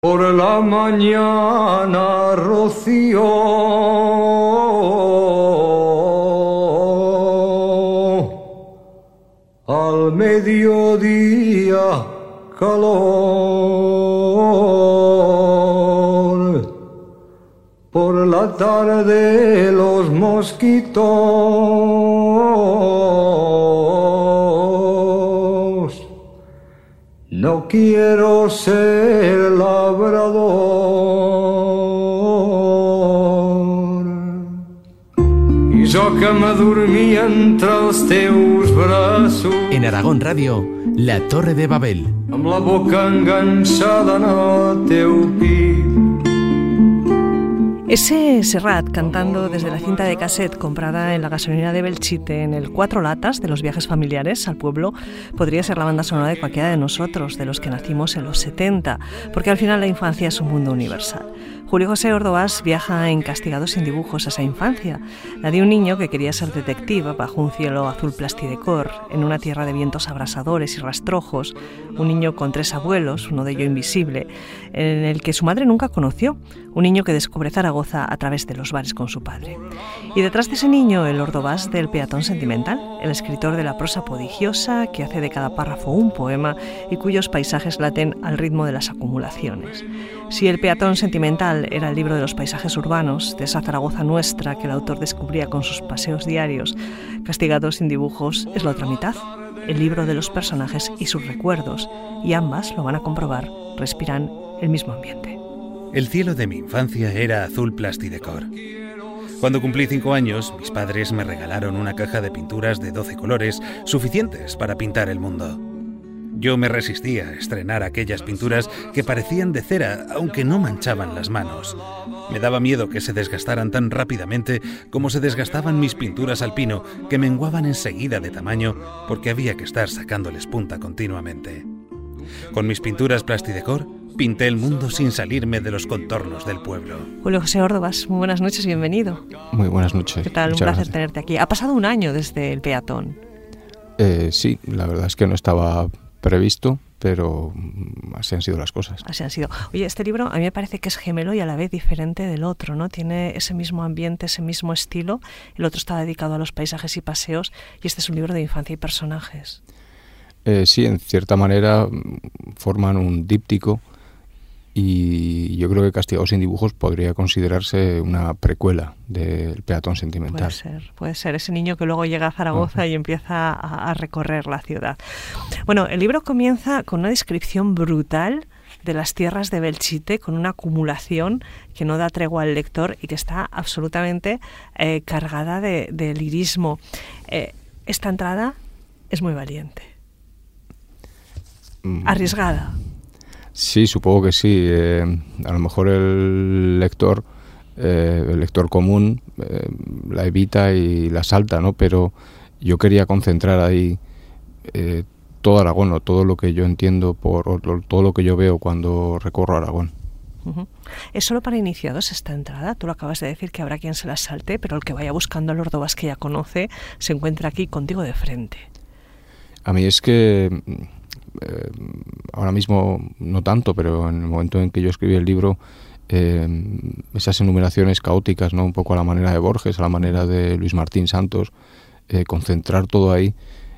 Por la mañana rocío, al mediodía calor, por la tarde los mosquitos. No quiero ser labrador. I jo que m'adormia entre els teus braços. En Aragón Radio, La Torre de Babel. Amb la boca enganxada en el teu pit. Ese Serrat cantando desde la cinta de cassette comprada en la gasolinera de Belchite en el 4 latas de los viajes familiares al pueblo podría ser la banda sonora de cualquiera de nosotros, de los que nacimos en los 70, porque al final la infancia es un mundo universal. Julio José Ordovás viaja en Castigado sin dibujos a esa infancia, la de un niño que quería ser detective bajo un cielo azul plastidecor, en una tierra de vientos abrasadores y rastrojos, un niño con 3 abuelos, uno de ellos invisible, en el que su madre nunca conoció, un niño que descubre Zaragoza a través de los bares con su padre. Y detrás de ese niño, el Ordovás del peatón sentimental, el escritor de la prosa prodigiosa que hace de cada párrafo un poema y cuyos paisajes laten al ritmo de las acumulaciones. Si el peatón sentimental era el libro de los paisajes urbanos, de esa Zaragoza nuestra que el autor descubría con sus paseos diarios, Castigado sin dibujos es la otra mitad, el libro de los personajes y sus recuerdos, y ambas, lo van a comprobar, respiran el mismo ambiente. El cielo de mi infancia era azul plastidecor. Cuando cumplí 5 años, mis padres me regalaron una caja de pinturas de 12 colores, suficientes para pintar el mundo. Yo me resistía a estrenar aquellas pinturas que parecían de cera, aunque no manchaban las manos. Me daba miedo que se desgastaran tan rápidamente como se desgastaban mis pinturas al pino, que menguaban enseguida de tamaño porque había que estar sacándoles punta continuamente. Con mis pinturas plastidecor, pinté el mundo sin salirme de los contornos del pueblo. Julio José Ordovás, muy buenas noches, bienvenido. Muy buenas noches. ¿Qué tal? Muchas Un placer gracias. tenerte aquí. Ha pasado un año desde el peatón. Sí, la verdad es que no estaba previsto, pero así han sido las cosas. Así han sido. Oye, este libro a mí me parece que es gemelo y a la vez diferente del otro, ¿no? Tiene ese mismo ambiente, ese mismo estilo. El otro está dedicado a los paisajes y paseos y este es un libro de infancia y personajes. Sí, en cierta manera forman un díptico y yo creo que Castigado sin dibujos podría considerarse una precuela del peatón sentimental. Puede ser ese niño que luego llega a Zaragoza y empieza a recorrer la ciudad. Bueno, el libro comienza con una descripción brutal de las tierras de Belchite, con una acumulación que no da tregua al lector y que está absolutamente cargada de lirismo. Esta entrada es muy valiente. Arriesgada. Sí, supongo que sí. A lo mejor el lector común la evita y la salta, ¿no? Pero yo quería concentrar ahí todo Aragón, ¿no? Todo lo que yo entiendo, todo lo que yo veo cuando recorro Aragón. Uh-huh. ¿Es solo para iniciados esta entrada? Tú lo acabas de decir que habrá quien se la salte, pero el que vaya buscando al Ordovás que ya conoce se encuentra aquí contigo de frente. A mí es que ahora mismo no tanto, pero en el momento en que yo escribí el libro, esas enumeraciones caóticas, ¿no? Un poco a la manera de Borges, a la manera de Luis Martín Santos, concentrar todo ahí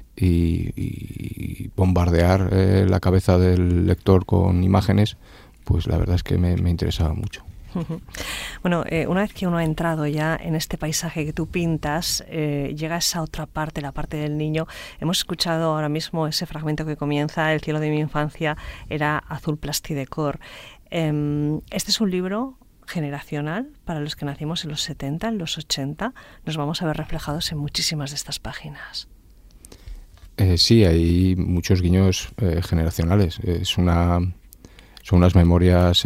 y bombardear la cabeza del lector con imágenes, pues la verdad es que me interesaba mucho. Bueno, una vez que uno ha entrado ya en este paisaje que tú pintas, llega esa otra parte, la parte del niño. Hemos escuchado ahora mismo ese fragmento que comienza: el cielo de mi infancia era azul plastidecor. Este es un libro generacional para los que nacimos en los 70, en los 80. Nos vamos a ver reflejados en muchísimas de estas páginas. Sí, hay muchos guiños generacionales. Son unas memorias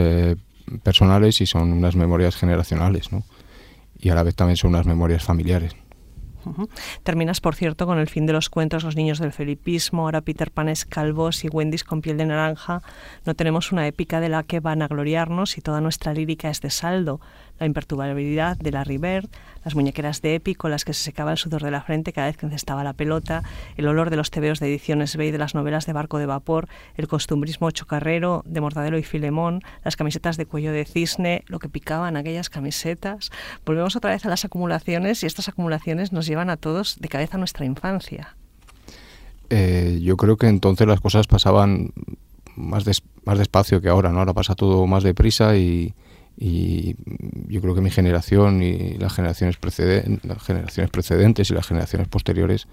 personales y son unas memorias generacionales, ¿no? Y a la vez también son unas memorias familiares. Terminas, por cierto, con el fin de los cuentos, los niños del felipismo, ahora Peter Pan es calvo y Wendy's con piel de naranja. No tenemos una épica de la que vanagloriarnos y toda nuestra lírica es de saldo. La imperturbabilidad de Larry Bird, las muñequeras de Epi con las que se secaba el sudor de la frente cada vez que encestaba la pelota, el olor de los tebeos de Ediciones B y de las novelas de Barco de Vapor, el costumbrismo chocarrero de Mortadelo y Filemón, las camisetas de cuello de cisne, lo que picaban aquellas camisetas. Volvemos otra vez a las acumulaciones y estas acumulaciones nos llevan a todos de cabeza a nuestra infancia. Yo creo que entonces las cosas pasaban más despacio que ahora, ¿no? Ahora pasa todo más deprisa y yo creo que mi generación y las generaciones precedentes y las generaciones posteriores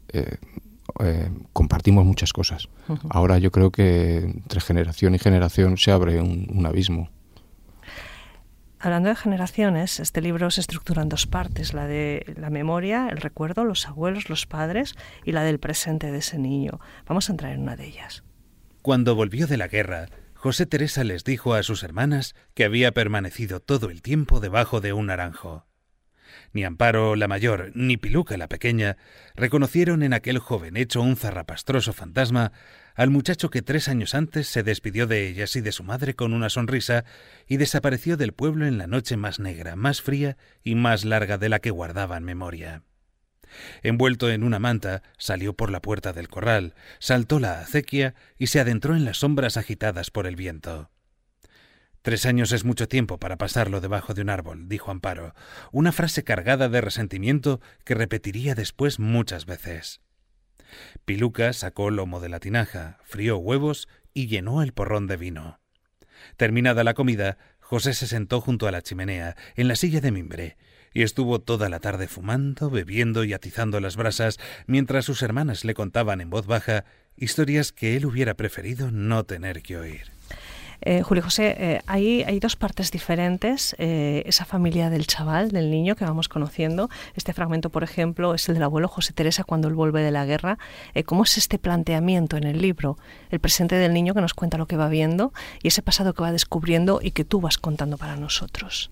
compartimos muchas cosas. Uh-huh. Ahora yo creo que entre generación y generación se abre un abismo. Hablando de generaciones, este libro se estructura en dos partes, la de la memoria, el recuerdo, los abuelos, los padres, y la del presente de ese niño. Vamos a entrar en una de ellas. Cuando volvió de la guerra, José Teresa les dijo a sus hermanas que había permanecido todo el tiempo debajo de un naranjo. Ni Amparo, la mayor, ni Piluca, la pequeña, reconocieron en aquel joven hecho un zarrapastroso fantasma al muchacho que 3 años antes se despidió de ellas y de su madre con una sonrisa y desapareció del pueblo en la noche más negra, más fría y más larga de la que guardaban memoria. Envuelto en una manta, salió por la puerta del corral, saltó la acequia y se adentró en las sombras agitadas por el viento. 3 años es mucho tiempo para pasarlo debajo de un árbol, dijo Amparo, una frase cargada de resentimiento que repetiría después muchas veces. Piluca sacó lomo de la tinaja, frió huevos y llenó el porrón de vino. Terminada la comida, José se sentó junto a la chimenea, en la silla de mimbre, y estuvo toda la tarde fumando, bebiendo y atizando las brasas, mientras sus hermanas le contaban en voz baja historias que él hubiera preferido no tener que oír. Julio José, hay dos partes diferentes, esa familia del chaval, del niño que vamos conociendo. Este fragmento, por ejemplo, es el del abuelo José Teresa cuando él vuelve de la guerra. ¿Cómo es este planteamiento en el libro? El presente del niño que nos cuenta lo que va viendo y ese pasado que va descubriendo y que tú vas contando para nosotros.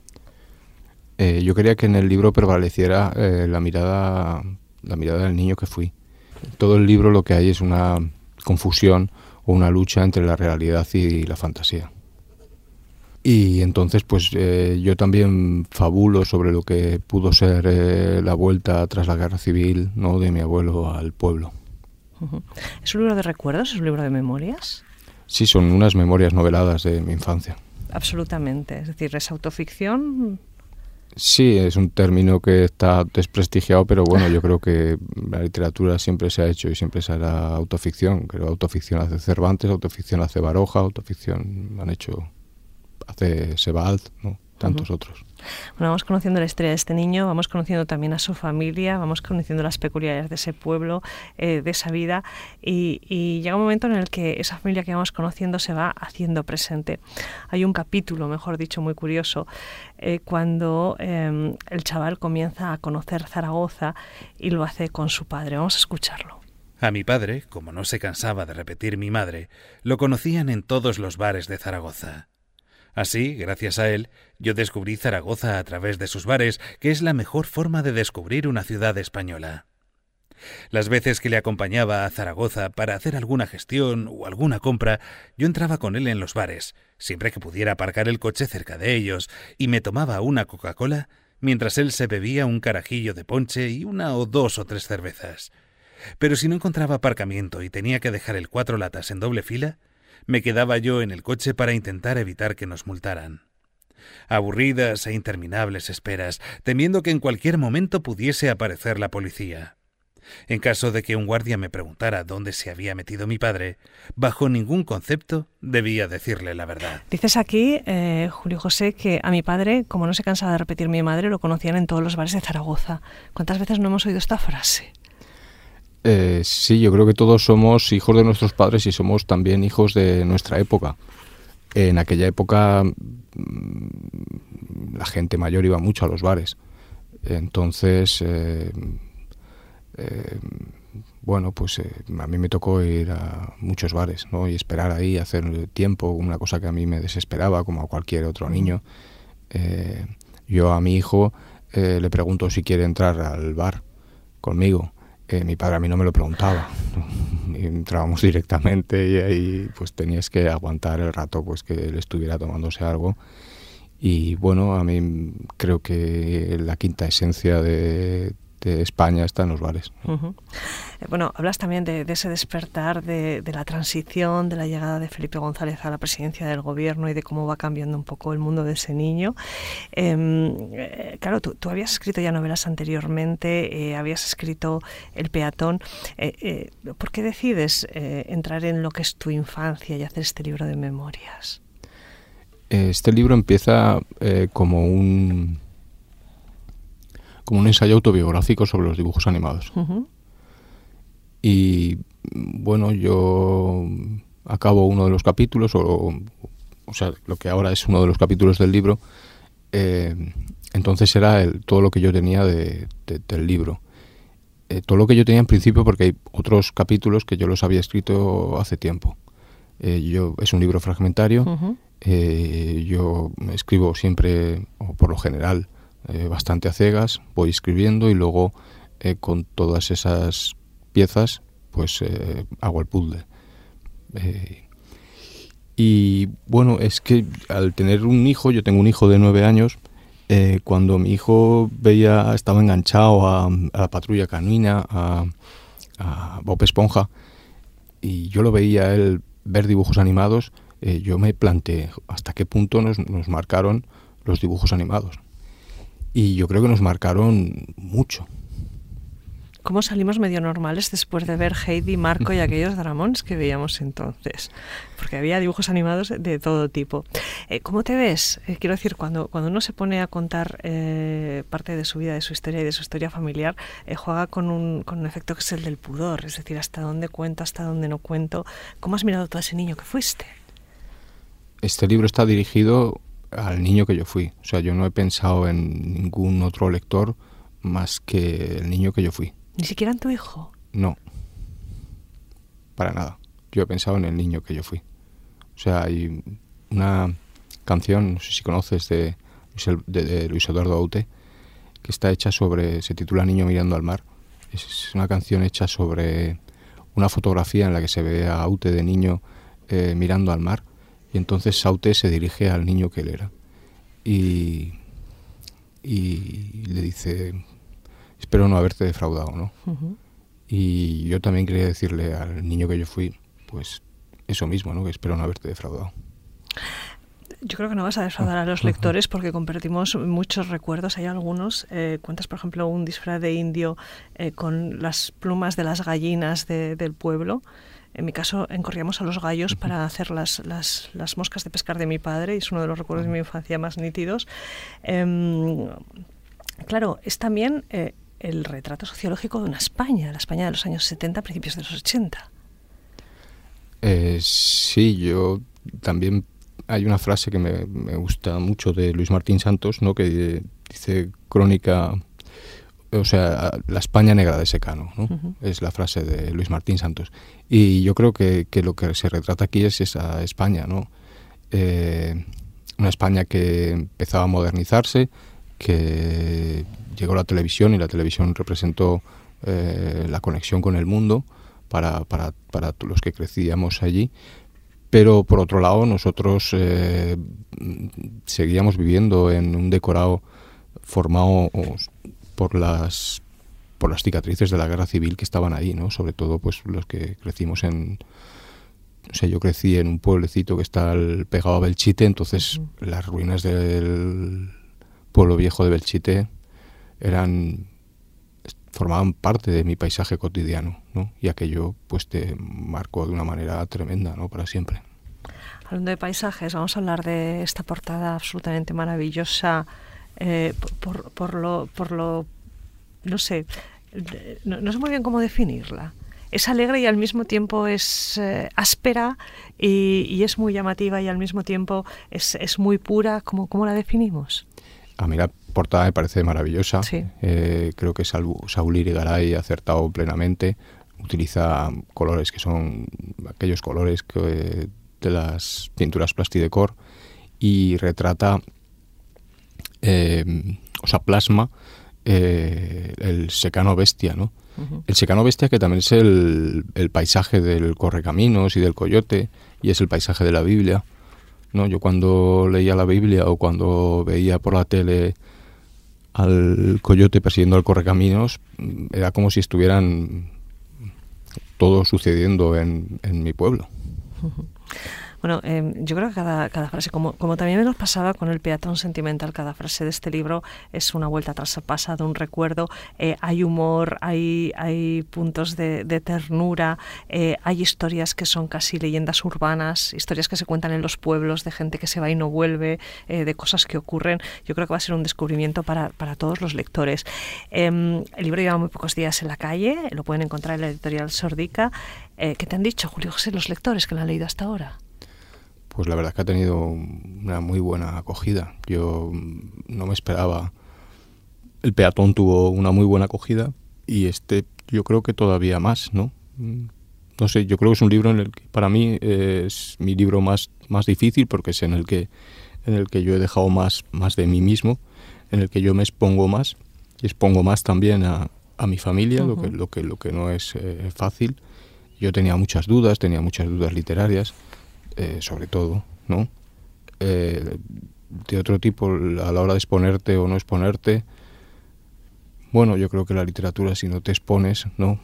Yo quería que en el libro prevaleciera la mirada del niño que fui. Todo el libro lo que hay es una confusión o una lucha entre la realidad y la fantasía. Y entonces pues yo también fabulo sobre lo que pudo ser la vuelta tras la guerra civil, ¿no?, de mi abuelo al pueblo. Uh-huh. ¿Es un libro de recuerdos? ¿Es un libro de memorias? Sí, son unas memorias noveladas de mi infancia. Absolutamente, es decir, ¿es autoficción? Sí, es un término que está desprestigiado, pero bueno, yo creo que la literatura siempre se ha hecho y siempre será autoficción. Creo que autoficción hace Cervantes, autoficción hace Baroja, autoficción hace Sebald, ¿no? Tantos otros. Bueno, vamos conociendo la historia de este niño, vamos conociendo también a su familia, vamos conociendo las peculiaridades de ese pueblo, de esa vida, y llega un momento en el que esa familia que vamos conociendo se va haciendo presente. Hay un capítulo, mejor dicho, muy curioso, cuando el chaval comienza a conocer Zaragoza y lo hace con su padre. Vamos a escucharlo. A mi padre, como no se cansaba de repetir mi madre, lo conocían en todos los bares de Zaragoza. Así, gracias a él, yo descubrí Zaragoza a través de sus bares, que es la mejor forma de descubrir una ciudad española. Las veces que le acompañaba a Zaragoza para hacer alguna gestión o alguna compra, yo entraba con él en los bares, siempre que pudiera aparcar el coche cerca de ellos, y me tomaba una Coca-Cola, mientras él se bebía un carajillo de ponche y 1 o 2 o 3 cervezas. Pero si no encontraba aparcamiento y tenía que dejar el 4 latas en doble fila, me quedaba yo en el coche para intentar evitar que nos multaran. Aburridas e interminables esperas, temiendo que en cualquier momento pudiese aparecer la policía. En caso de que un guardia me preguntara dónde se había metido mi padre, bajo ningún concepto debía decirle la verdad. Dices aquí, Julio José, que a mi padre, como no se cansaba de repetir mi madre, lo conocían en todos los bares de Zaragoza. ¿Cuántas veces no hemos oído esta frase? Sí, yo creo que todos somos hijos de nuestros padres y somos también hijos de nuestra época. En aquella época la gente mayor iba mucho a los bares. Entonces, bueno, pues a mí me tocó ir a muchos bares, ¿no? Y esperar ahí, hacer tiempo, una cosa que a mí me desesperaba, como a cualquier otro niño. Yo a mi hijo le pregunto si quiere entrar al bar. conmigo. Mi padre a mí no me lo preguntaba. Entrábamos directamente y ahí pues tenías que aguantar el rato pues que él estuviera tomándose algo. Y bueno, a mí creo que la quinta esencia de España está en los bares. Uh-huh. Bueno, hablas también de ese despertar, de la transición, de la llegada de Felipe González a la presidencia del gobierno y de cómo va cambiando un poco el mundo de ese niño. Claro, tú habías escrito ya novelas anteriormente, habías escrito El peatón. ¿Por qué decides entrar en lo que es tu infancia y hacer este libro de memorias? Este libro empieza como un ensayo autobiográfico sobre los dibujos animados. Uh-huh. Y bueno, yo acabo uno de los capítulos, o sea, lo que ahora es uno de los capítulos del libro, entonces era todo lo que yo tenía del libro. Todo lo que yo tenía en principio, porque hay otros capítulos que yo los había escrito hace tiempo. Es un libro fragmentario. Uh-huh. Yo escribo siempre, o por lo general, bastante a ciegas, voy escribiendo y luego con todas esas piezas pues hago el puzzle. Y bueno, es que al tener un hijo, yo tengo un hijo de 9 años, cuando mi hijo estaba enganchado a la Patrulla Canina, a Bob Esponja, y yo lo veía él ver dibujos animados, yo me planteé hasta qué punto nos marcaron los dibujos animados. Y yo creo que nos marcaron mucho. ¿Cómo salimos medio normales después de ver Heidi, Marco y aquellos dramones que veíamos entonces? Porque había dibujos animados de todo tipo. ¿Cómo te ves? Quiero decir, cuando uno se pone a contar parte de su vida, de su historia y de su historia familiar, juega con un efecto que es el del pudor. Es decir, hasta dónde cuento, hasta dónde no cuento. ¿Cómo has mirado tú a ese niño que fuiste? Este libro está dirigido al niño que yo fui. O sea, yo no he pensado en ningún otro lector más que el niño que yo fui. ¿Ni siquiera en tu hijo? No, para nada. Yo he pensado en el niño que yo fui. O sea, hay una canción, no sé si conoces, de Luis Eduardo Aute, que está hecha se titula Niño mirando al mar. Es una canción hecha sobre una fotografía en la que se ve a Aute de niño mirando al mar. Y entonces Aute se dirige al niño que él era y le dice: espero no haberte defraudado, ¿no? Uh-huh. Y yo también quería decirle al niño que yo fui, pues eso mismo, ¿no? Que espero no haberte defraudado. Yo creo que no vas a defraudar a los lectores porque compartimos muchos recuerdos. Hay algunos, cuentas por ejemplo un disfraz de indio con las plumas de las gallinas del pueblo. En mi caso, encorríamos a los gallos para hacer las moscas de pescar de mi padre, y es uno de los recuerdos de mi infancia más nítidos. Claro, es también el retrato sociológico de una España, la España de los años 70, principios de los 80. Sí, yo también... Hay una frase que me gusta mucho de Luis Martín Santos, ¿no? Que dice crónica... O sea, la España negra de secano, ¿no? Uh-huh. Es la frase de Luis Martín Santos. Y yo creo que lo que se retrata aquí es esa España, ¿no? Una España que empezaba a modernizarse, que llegó la televisión y la televisión representó la conexión con el mundo para los que crecíamos allí. Pero por otro lado nosotros seguíamos viviendo en un decorado formado por las cicatrices de la guerra civil que estaban ahí, ¿no? Sobre todo pues los que crecimos yo crecí en un pueblecito que está pegado a Belchite, entonces uh-huh. Las ruinas del pueblo viejo de Belchite formaban parte de mi paisaje cotidiano, ¿no? Y aquello pues te marcó de una manera tremenda, ¿no? Para siempre. Hablando de paisajes, vamos a hablar de esta portada absolutamente maravillosa, por lo no sé, no sé muy bien cómo definirla. Es alegre y al mismo tiempo es áspera y es muy llamativa y al mismo tiempo es muy pura. ¿Cómo la definimos? A mí la portada me parece maravillosa. Sí. Creo que Saúl Irigaray ha acertado plenamente. Utiliza colores que son aquellos colores de las pinturas plastidecor y retrata, plasma el secano bestia, ¿no? El secano bestia, que también es el paisaje del Correcaminos y del Coyote, y es el paisaje de la Biblia, ¿no? Yo cuando leía la Biblia o cuando veía por la tele al Coyote persiguiendo al Correcaminos, era como si estuvieran todo sucediendo en mi pueblo. Bueno, yo creo que cada frase, como también nos pasaba con El peatón sentimental, cada frase de este libro es una vuelta atrás al pasado, un recuerdo. Hay humor, hay puntos de ternura, hay historias que son casi leyendas urbanas, historias que se cuentan en los pueblos de gente que se va y no vuelve, de cosas que ocurren. Yo creo que va a ser un descubrimiento para todos los lectores. El libro lleva muy pocos días en la calle, lo pueden encontrar en la editorial Sordica. ¿Qué te han dicho, Julio José, los lectores que lo han leído hasta ahora? Pues la verdad es que ha tenido una muy buena acogida. Yo no me esperaba. El peatón tuvo una muy buena acogida y yo creo que todavía más, ¿no? No sé, yo creo que es un libro en el que para mí es mi libro más difícil, porque es en el que yo he dejado más de mí mismo, en el que yo me expongo más y expongo más también a mi familia, lo que no es fácil. Yo tenía muchas dudas literarias. Sobre todo, ¿no? De otro tipo, a la hora de exponerte o no exponerte, bueno, yo creo que la literatura, si no te expones, no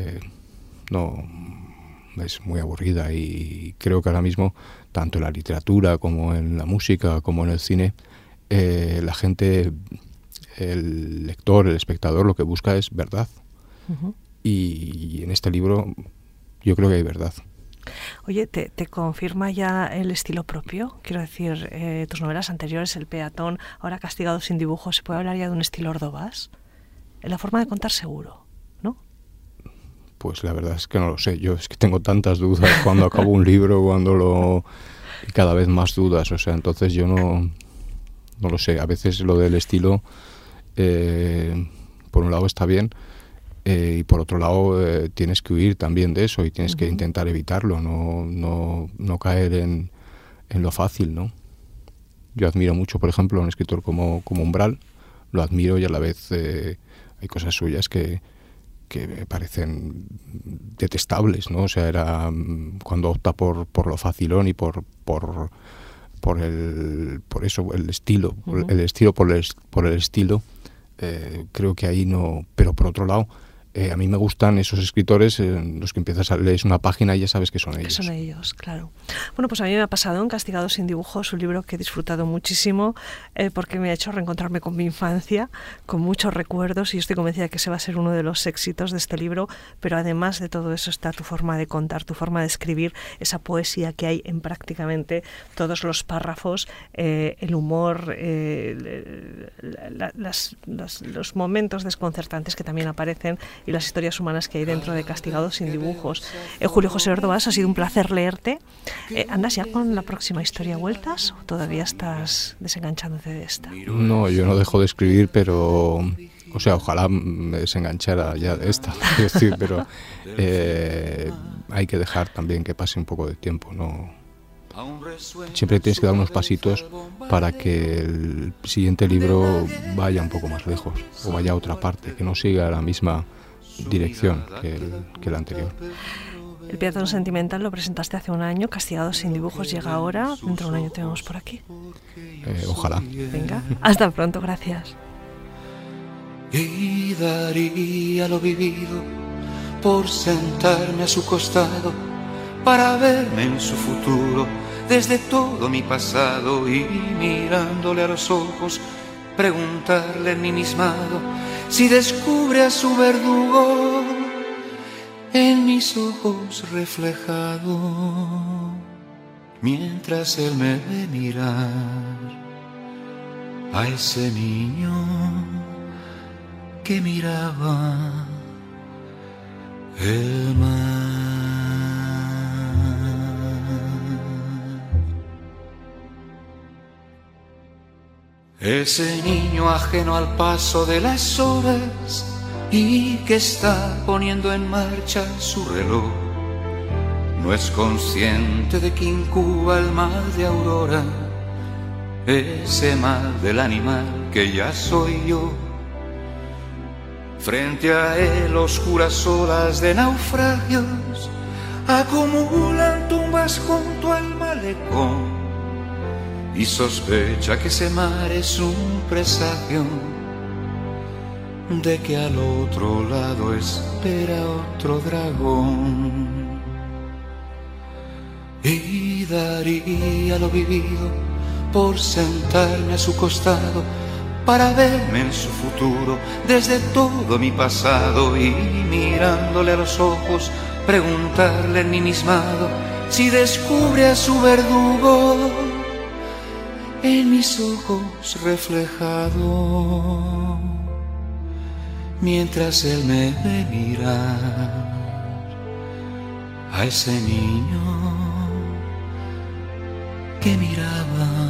es muy aburrida, y creo que ahora mismo, tanto en la literatura como en la música, como en el cine, la gente, el lector, el espectador, lo que busca es verdad. Y en este libro yo creo que hay verdad. Oye, ¿te confirma ya el estilo propio? Quiero decir, tus novelas anteriores, El peatón, ahora Castigado sin dibujos, ¿se puede hablar ya de un estilo Ordovás? En la forma de contar, seguro, ¿no? Pues la verdad es que no lo sé. Yo es que tengo tantas dudas cuando acabo un libro, y cada vez más dudas. O sea, entonces yo no lo sé. A veces lo del estilo, por un lado está bien, y por otro lado tienes que huir también de eso y tienes que intentar evitarlo, no caer en lo fácil, ¿no? Yo admiro mucho, por ejemplo, a un escritor como Umbral, lo admiro, y a la vez hay cosas suyas que me parecen detestables, ¿no? O sea, era cuando opta por lo facilón y por eso, el estilo, el estilo por el estilo, creo que ahí no. Pero por otro lado, a mí me gustan esos escritores en los que empiezas a leer una página y ya sabes que son ellos. Que son ellos, claro. Bueno, pues a mí me ha pasado en Castigado sin dibujos, un libro que he disfrutado muchísimo, porque me ha hecho reencontrarme con mi infancia, con muchos recuerdos, y estoy convencida que ese va a ser uno de los éxitos de este libro. Pero además de todo eso está tu forma de contar, tu forma de escribir, esa poesía que hay en prácticamente todos los párrafos, el humor, los momentos desconcertantes que también aparecen, y las historias humanas que hay dentro de Castigado sin dibujos. Julio José Ordovás, ha sido un placer leerte. ¿Andas ya con la próxima historia vueltas o todavía estás desenganchándote de esta? No, yo no dejo de escribir, pero, o sea, ojalá me desenganchara ya de esta, es decir, pero hay que dejar también que pase un poco de tiempo, ¿no? Siempre tienes que dar unos pasitos para que el siguiente libro vaya un poco más lejos o vaya a otra parte, que no siga la misma dirección que el anterior. El peatón sentimental lo presentaste hace un año, Castigado sin dibujos llega ahora, dentro de un año te vemos por aquí. Ojalá. Venga, hasta pronto, gracias. Y daría lo vivido por sentarme a su costado, para verme en su futuro desde todo mi pasado, y mirándole a los ojos preguntarle ensimismado si descubre a su verdugo en mis ojos reflejado, mientras él me ve mirar a ese niño que miraba el mar. Ese niño ajeno al paso de las horas y que está poniendo en marcha su reloj, no es consciente de que incuba el mal de aurora, ese mal del animal que ya soy yo, Frente a él oscuras olas de naufragios acumulan tumbas junto al malecón y sospecha que ese mar es un presagio de que al otro lado espera otro dragón. Y daría lo vivido por sentarme a su costado para verme en su futuro desde todo mi pasado y mirándole a los ojos preguntarle ensimismado si descubre a su verdugo en mis ojos reflejado, mientras él me ve mirar a ese niño que miraba.